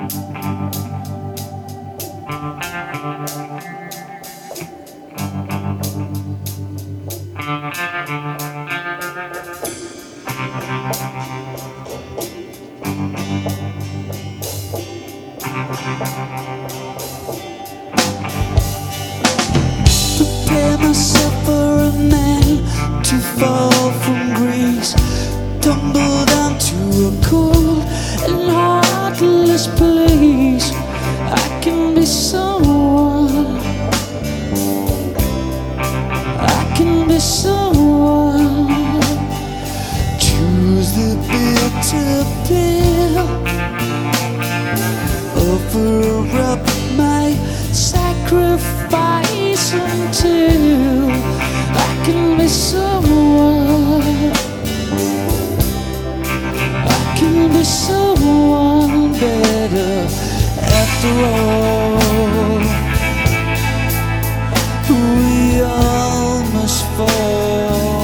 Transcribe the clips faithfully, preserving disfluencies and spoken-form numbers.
Prepare myself for a man to fall from grace, tumble down to a cold and heartless place. I can be someone, I can be someone. Choose the bitter pill, offer up my sacrifice until I can be someone, I can be someone better after all. We all must fall.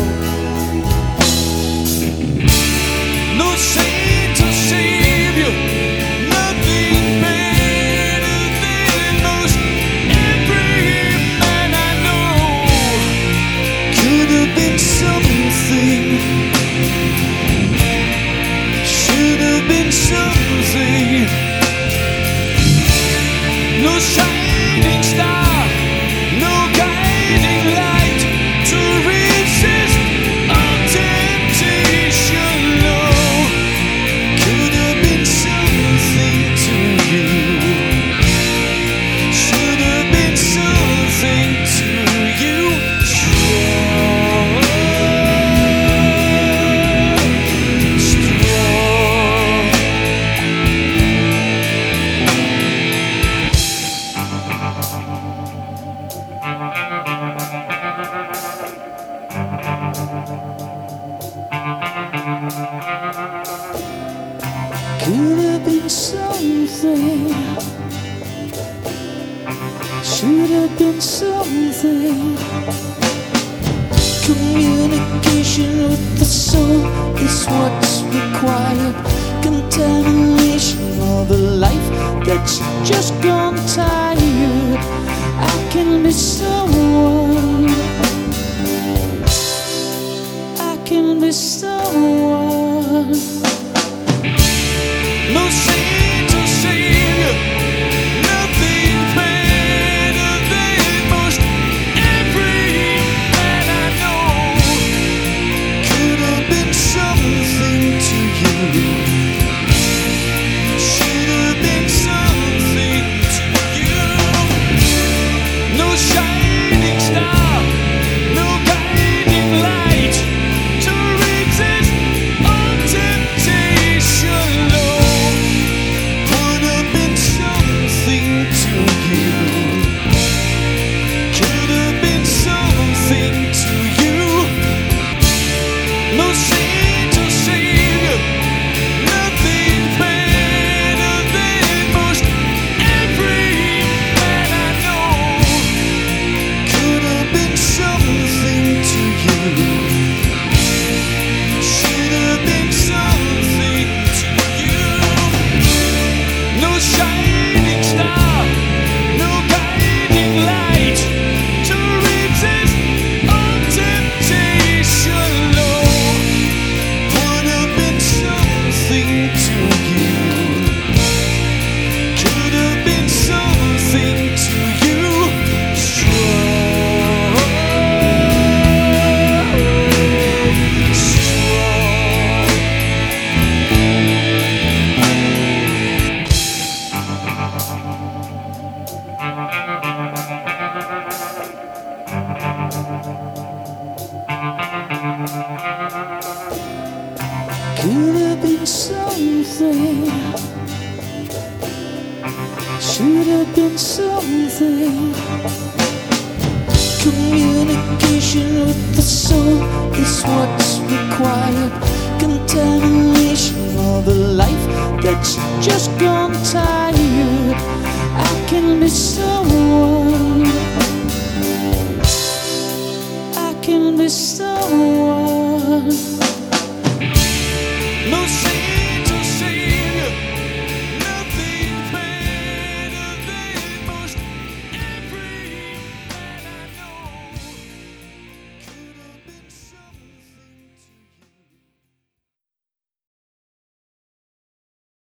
No saint or savior, nothing better than most. Every man I know could have been something, should have been something. No shining star, no guiding light to resist all temptation. No, could have been something to you, should have been something to you. Strong, strong. Could have been something, should have been something. Communication with the soul is what's required. Contamination of a life that's just gone tired. I can be someone, I can be someone. No saint or savior, nothing better than most. Every man I know could have been something to you, should have been something to you. No shining star, no guiding light to resist all temptation. Lord, would have been something to you, could have been something to you. No saint or savior, nothing better than most. Every man I know could have been something to you, should have been something to you. No shining star, no guiding light to resist all temptation. Lord, would have been something to you, could have been something to you. Strong, strong. Could have been something, should have been something. Communication with the soul is what's required. Contamination of a life that's just gone tired. I can be someone, I can be someone.